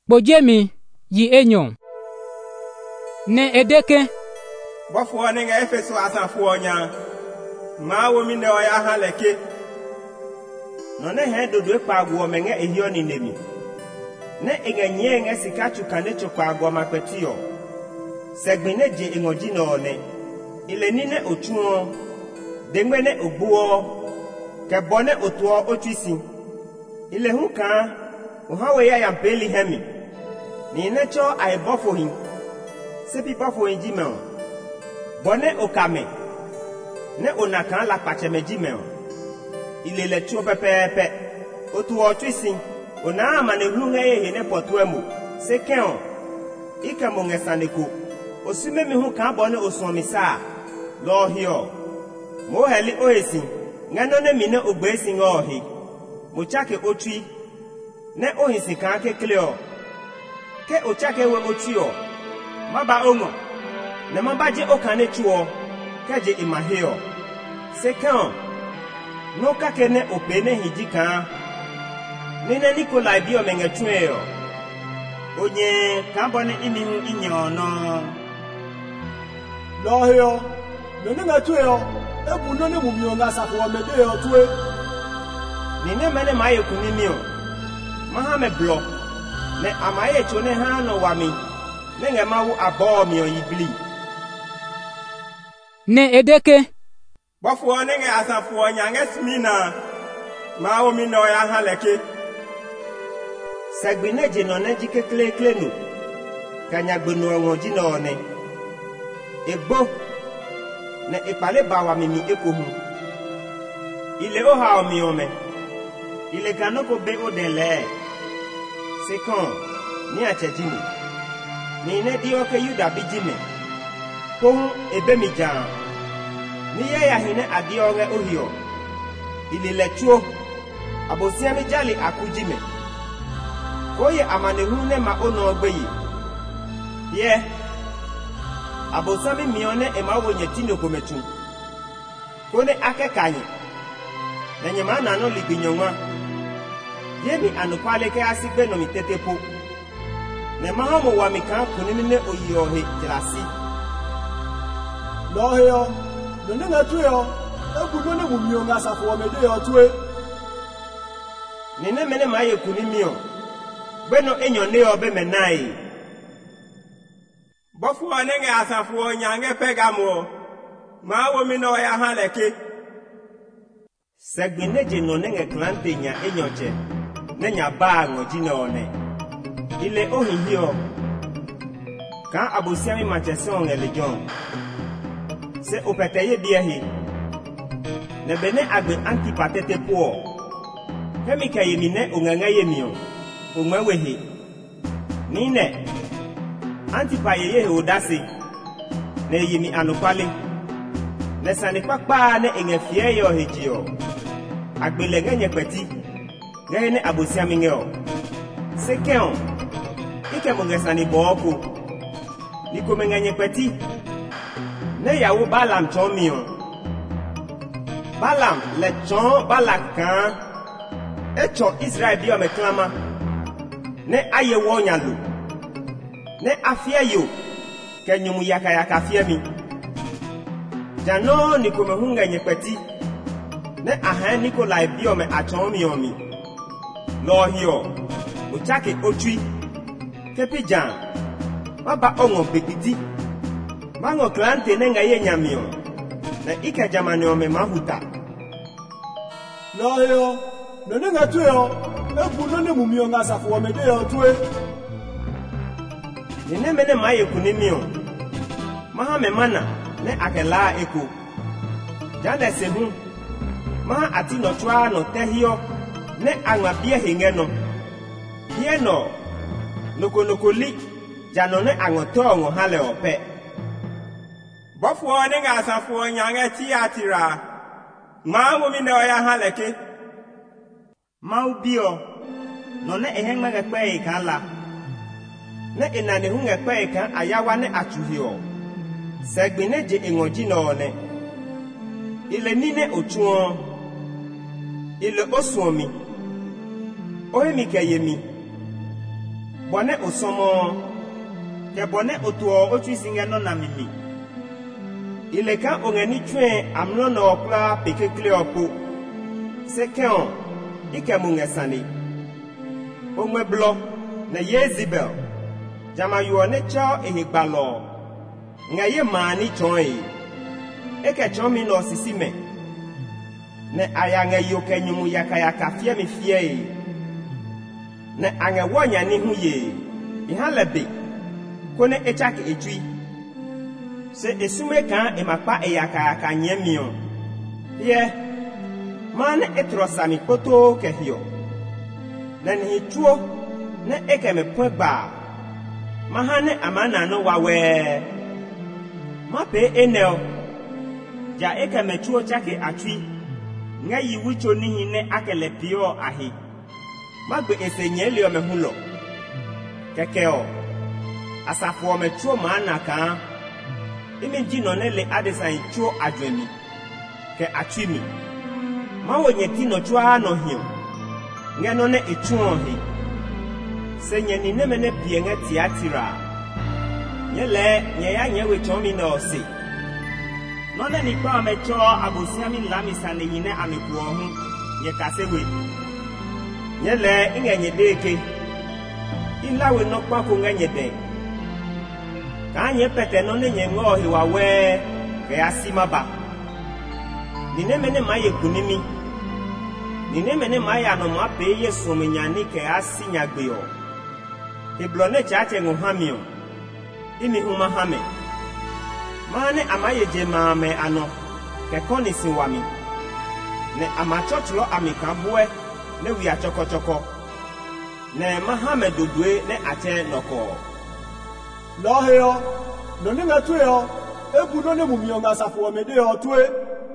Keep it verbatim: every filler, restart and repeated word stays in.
Bojemi yi enyo. Ne edeke. Bofo ne nga Efeso asanfo onya. Ma wo mi ne oya ha leke. No ne he dodo e pa agwo me nga ehio ni nemi. Ne enye nga sika chuka ne chukwa agwo makwetio. Segbine je engoji no ne. Ile ni ne otuo. Dengbe ne ogbuo. Ke bone otuo otwisi. Ile huka uhawe ya yampeli hemi. Ni ne cho ai bofo hin. Sepi bofo hin jimeo. Bone okame. Ne onakan la pacheme jimeo. Ile le tuo pepepe. Otuo twisi. Ona ama ne hunga ye ne potuemu. Sekeo. Ika mongesaneko. Osime mi huka bone osomisa. Lo hio. Mo heli oesi. Ngano ne mine ogbesi ngohi. Mochake otwi. Ne ohisi kan ke kleo. Ke ochake we otio. Maba ongo. Ne mabaje okane chuo. Keje imahio. Sekan. No kake ne opene hijika. Nine Nikolai bio mengetweo. Onye kambone imihu inyono. Lohio. Nene ngetweo. Ebu none mumionga safo medeo twe. Nine mene maye kunimio. Mahame blo. Ne amaye chone hano wami. Nenge mawu abo mio ibli. Ne edeke. Bofo nenge asanfo nyange smina. Mawo mi no ya haleke. Sagbine je no ne jike kle kle no. Kanya gbenu onji no ne. Egbo. Ne ipale bawa mimi ekohu. Ile oha omi ome. Ile kanoko be odele. Sekon, ni achejimi. Ni ne di oke yuda bijime. Pohun ebe mi jan. Ni ye ya hine adi onge ohio. Ile lechuo. Abosia mi jali akujime. Koye amanehune ma ono ogbeye. Ye. Abosami mione emawo nyetino kometu. Kone ake kanye. Na nyema nano libinyonwa. Yemi anukwale ke asigbe no mitetepo. Ne mahomo wa mikan kunimine oyohe jelasi. Lohio. Nene ngetweo. Ebu none mumionga safo medeo twe. Nene mene maye kunimio. Beno enyo neo be menai. Bofu anenge asafu nyange pegamo. Ma wo mi no ya haleke. Segbine je no nenge klante nya enyoche. Nenya ba ngoji no ne. Ile ohihio. Ka abusiami macheson elejon. Se opeteye biehi. Ne bene agbe antipatete po. Kemi kayemine onganga yemio. Ongwewehi. Nine. Antipa yeye odasi. Ne yimi anukwale. Ne sanipakpa ne engefie yo hejio. Agbele ngenye peti. Ngene abosiami ngeo. Sekeo. Ike mongesani booko. Niko mengenye peti. Ne yawo Balam chomio. Balam le chon balakan. Echo Israel bio meklama. Ne aye wonyalu. Ne afia yo. Kenyumu yaka yaka fia mi. Jano niko mehunga nyepeti. Ne ahan Nikolai bio me achomi omi. Lohio. Uchake otwi. Kepi jan. Maba ongo bebidi. Mango klante nenga ye nyamio. Na ika jamani ome mahuta. Lohio. Nene ngetweo. Ebu none mumionga safo medeo twe. Nene mene maye kunimio. Mahame mana. Ne akela eko. Jane sehu. Maha ati no chwa no tehio. Ne angwa bie hingeno. Bie no. Noko noko li. Jano ne angwa tongo hale ope. Bofu ne nga asafu nyange ti atira. Ma mo mi ne oya haleke. Ma ubio. No ne ehengma gekpe ikala. Ne inane hu gekpe kan ayawa ne atuhio. Segbine je engoji no ne. Ile nine otuo. Ile osuomi. Ohe mi kayemi. bone osomo ke bone otuo otwisinge no na mimi ileka ongani twen amno no okla pekekle opo sekon ikemungesani omweblo na Yezebel jama yuone cho ehigbalo ngaye mani choi eke chomi no sisime ne ayanga yoke nyumu yakaya kafie me fie ne anga wonya ni huye ihalebe kone echake etui se esume kan emakpa eyakaya kanyemio ye mane etrosami poto kehio na ni tuo ne ekeme pweba mahane amana no wawe mape enel ja ekeme tuo chake atwi ngayi wicho nihi ne akele pio ahi magbe esenyeli o mehulo kekeo asafo me tuo mana ka imi jino nele adesan tuo adwemi ke atwimi mawo nyeti no tuo no hio ngeno ne etuo hi senye ni nemene pienge tiatira nyele nyeya nyewe chomi no se none ni pa mecho abosiami lamisa ne yine amekuo hu ye kasewe nyele ingenye deke ilawe no pa ko ngenye de ka nye pete no ne nyengo hi wawe ke asimaba ni nemene maye kunimi ni nemene maya no mape yesu menyani ke asinyagbeyo Iblone chache nguhamio imi huma hame mane amaye jemame ano ke koni siwami ne amachochlo amikabwe ne wi achoko choko ne mahame dodwe ne ache noko Loheo no ni metuyo ebu no ne mumio ngasafu omede otwe